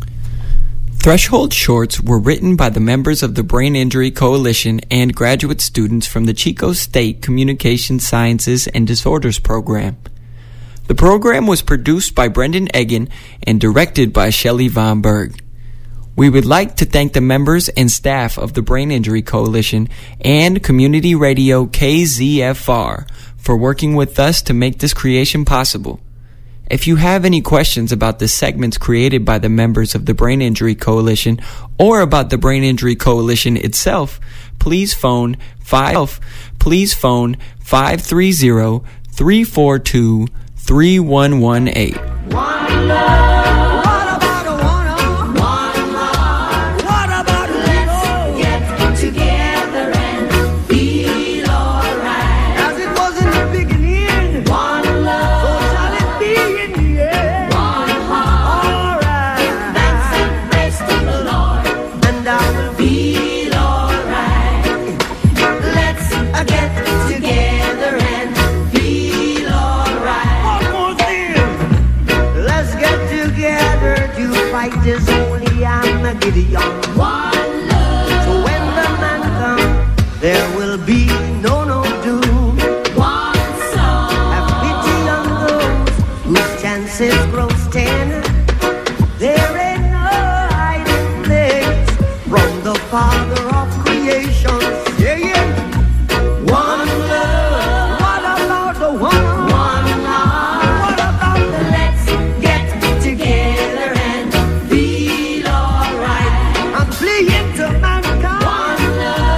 Speaker 9: Threshold Shorts were written by the members of the Brain Injury Coalition and graduate students from the Chico State Communication Sciences and Disorders program. The program was produced by Brendan Egan and directed by Shelley Von Berg. We would like to thank the members and staff of the Brain Injury Coalition and Community Radio K Z F R for working with us to make this creation possible. If you have any questions about the segments created by the members of the Brain Injury Coalition or about the Brain Injury Coalition itself, please phone five please phone five three zero, three four two, three one one eight.
Speaker 22: One love. What about a one? One love. What about a let's get together and feel alright. As it was in the beginning. One love. So shall it be in the end. One heart. Alright. Give thanks and praise to the Lord, and I will feel alright. Let's uh, get together and feel alright. One more thing. Let's get together to fight this holy Armageddon. One love. So when the man comes, there will be no no doom. One soul. Have pity on those whose chances grow ten. There ain't no hiding place from the Father of creation. Yeah, yeah. One love. What about the one? One love. What about the let's get together and feel alright? I'm fleeing to mankind. One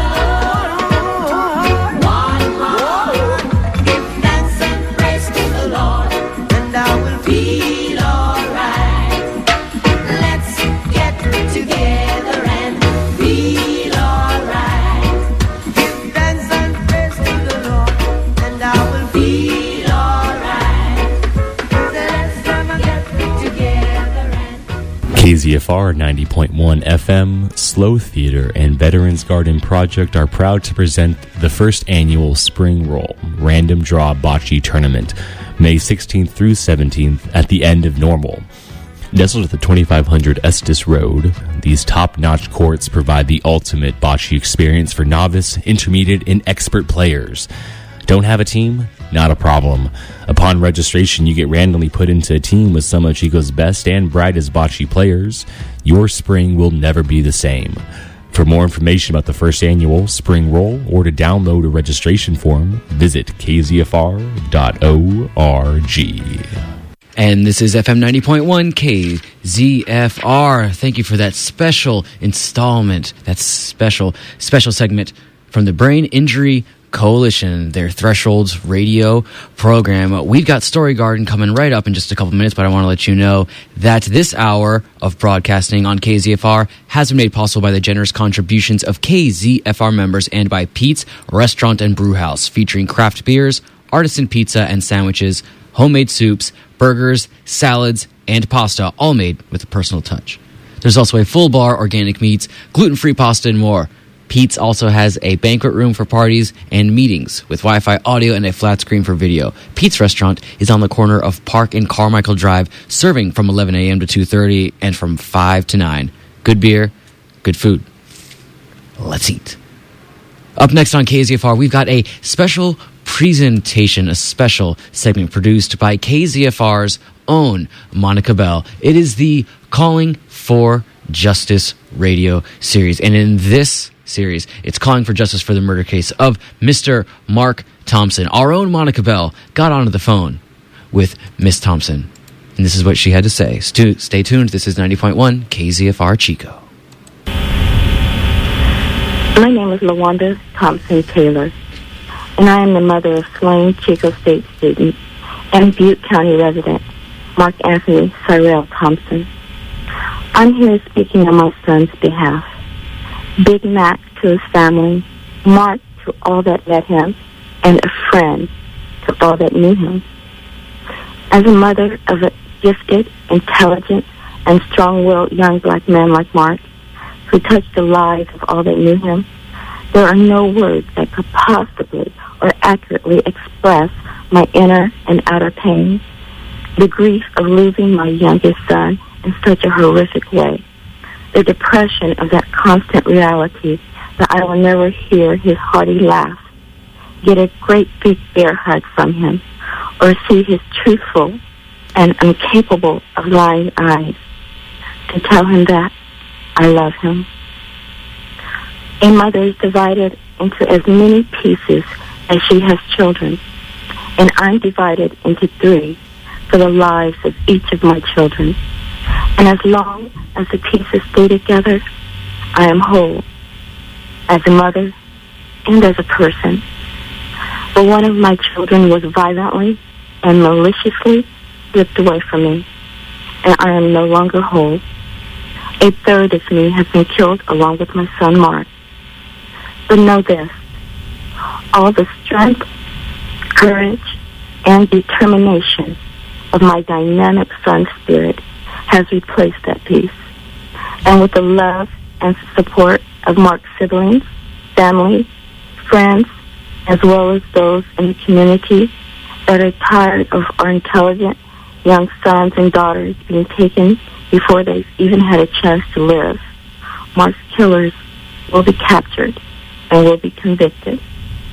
Speaker 22: love. One heart. Give thanks and praise to the Lord, and I will feel alright. Let's get together and feel alright. Give thanks and praise to the Lord, and I will feel alright. Let's get together and
Speaker 10: K Z F R ninety point one F M, Slow Theater, and Veterans Garden Project are proud to present the first annual Spring Roll Random Draw Bocce Tournament, May sixteenth through seventeenth at the End of Normal. Nestled at the twenty-five hundred Estes Road, these top-notch courts provide the ultimate bocce experience for novice, intermediate, and expert players. Don't have a team? Not a problem. Upon registration, you get randomly put into a team with some of Chico's best and brightest bocce players. Your spring will never be the same. For more information about the first annual Spring Roll or to download a registration form, visit k z f r dot org.
Speaker 11: And this is F M ninety point one K Z F R. Thank you for that special installment, that special, special segment from the Brain Injury Coalition, their Thresholds radio program. We've got Story Garden coming right up in just a couple minutes, but I want to let you know that this hour of broadcasting on K Z F R has been made possible by the generous contributions of K Z F R members and by Pete's Restaurant and Brew House, featuring craft beers, artisan pizza and sandwiches, homemade soups, burgers, salads, and pasta, all made with a personal touch. There's also a full bar, organic meats, gluten-free pasta, and more. Pete's also has a banquet room for parties and meetings with Wi-Fi audio and a flat screen for video. Pete's Restaurant is on the corner of Park and Carmichael Drive, serving from eleven a.m. to two thirty and from five to nine. Good beer, good food. Let's eat. Up next on K Z F R, we've got a special presentation, a special segment produced by K Z F R's own Monica Bell. It is the Calling for Justice radio series. And in this series, it's calling for justice for the murder case of Mister Mark Thompson. Our own Monica Bell got onto the phone with Miss Thompson, and this is what she had to say. Stu- stay tuned. This is ninety point one K Z F R Chico.
Speaker 12: My name is LaWanda Thompson Taylor, and I am the mother of slain Chico State student and Butte County resident Mark Anthony Cyrell Thompson. I'm here speaking on my son's behalf. Big Mac to his family, Mark to all that met him, and a friend to all that knew him. As a mother of a gifted, intelligent, and strong-willed young black man like Mark, who touched the lives of all that knew him, there are no words that could possibly or accurately express my inner and outer pain, the grief of losing my youngest son in such a horrific way, the depression of that constant reality that I will never hear his hearty laugh, get a great big bear hug from him, or see his truthful and incapable of lying eyes, to tell him that I love him. A mother is divided into as many pieces as she has children, and I'm divided into three for the lives of each of my children. And as long as the pieces stay together, I am whole, as a mother and as a person. But one of my children was violently and maliciously ripped away from me, and I am no longer whole. A third of me has been killed along with my son Mark. But know this, all the strength, courage, and determination of my dynamic son's spirit has replaced that piece. And with the love and support of Mark's siblings, family, friends, as well as those in the community that are tired of our intelligent young sons and daughters being taken before they've even had a chance to live, Mark's killers will be captured and will be convicted.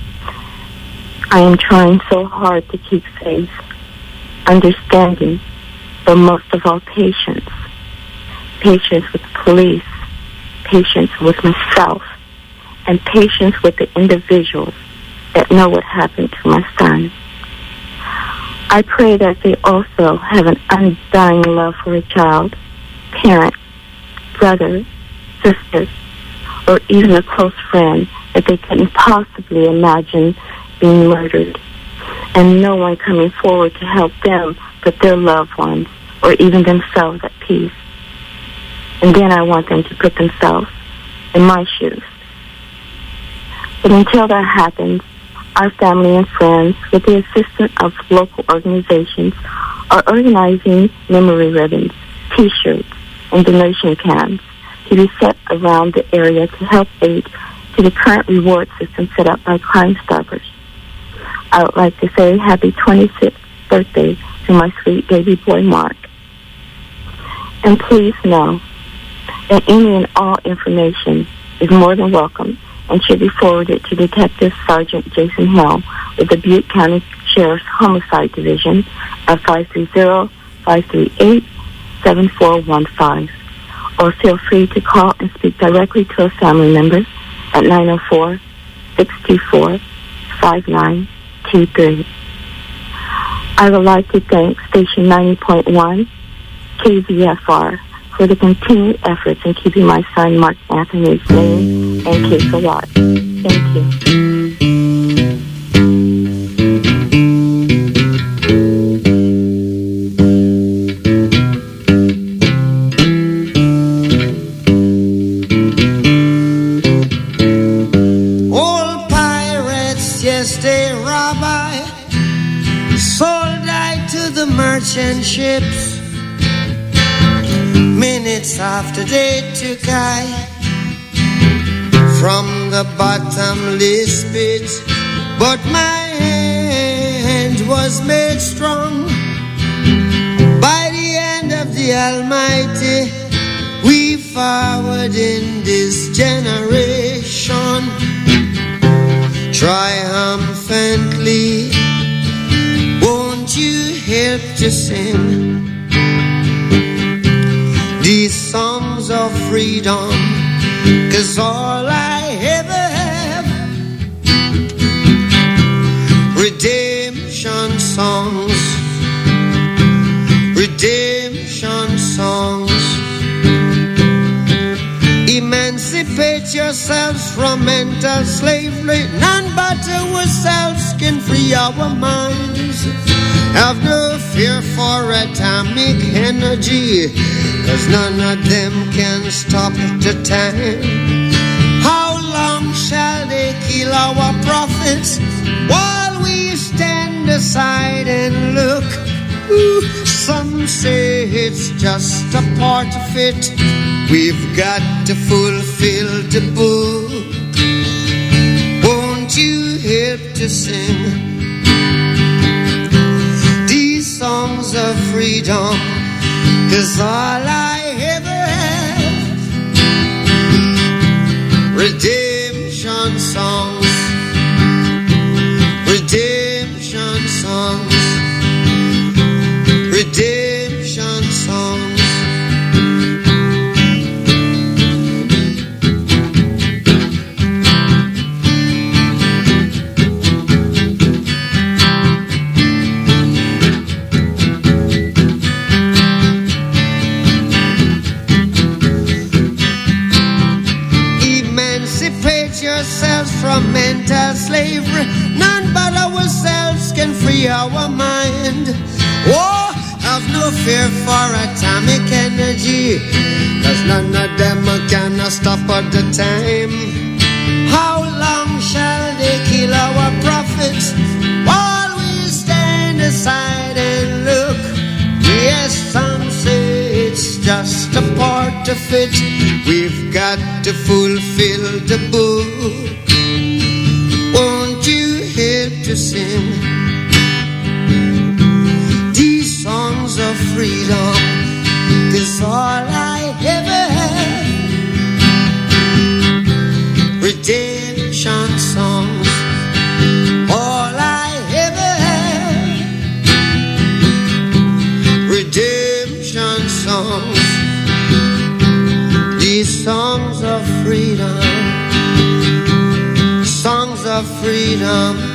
Speaker 12: I am trying so hard to keep faith, understanding, but most of all patience. Patience with the police, patience with myself, and patience with the individuals that know what happened to my son. I pray that they also have an undying love for a child, parent, brother, sister, or even a close friend that they couldn't possibly imagine being murdered, and no one coming forward to help them put their loved ones or even themselves at peace. And then I want them to put themselves in my shoes. But until that happens, our family and friends, with the assistance of local organizations, are organizing memory ribbons, T-shirts, and donation cans to be set around the area to help aid to the current reward system set up by Crime Stoppers. I would like to say happy twenty-sixth birthday to my sweet baby boy Mark. And please know that any and all information is more than welcome and should be forwarded to Detective Sergeant Jason Hill with the Butte County Sheriff's Homicide Division at five three zero, five three eight, seven four one five. Or feel free to call and speak directly to a family member at nine oh four, six two four, five nine two three. I would like to thank Station ninety point one, K Z F R, for the continued efforts in keeping my son Mark Anthony's name and case alive. Thank you.
Speaker 15: Old pirates, yes, they rob I, sold I to the merchant ships. Minutes after they took I from the bottomless pit, but my hand was made strong by the hand of the Almighty. We forward in this generation triumphantly. Won't you help to sing these songs of freedom? 'Cause all I ever have, redemption songs, redemption songs. Emancipate yourselves from mental slavery. None but ourselves can free our minds. Have no fear for atomic energy, 'cause none of them can stop the time. How long shall they kill our prophets while we stand aside and look? Ooh, some say it's just a part of it. We've got to fulfill the book. Won't you help to sing these songs of freedom? 'Cause all I ever have, redemption songs, redemption songs, redemption songs. Yourselves from mental slavery. None but ourselves can free our mind. Oh, have no fear for atomic energy, 'cause none of them can stop at the time. How long shall they kill our prophets while we stand aside and look? Yes, some say it's just a part of it. We've got to fulfill the book. Won't you help to sing these songs of freedom? 'Cause all I ever have, redemption songs. All I ever have, redemption songs. These songs of freedom, songs of freedom.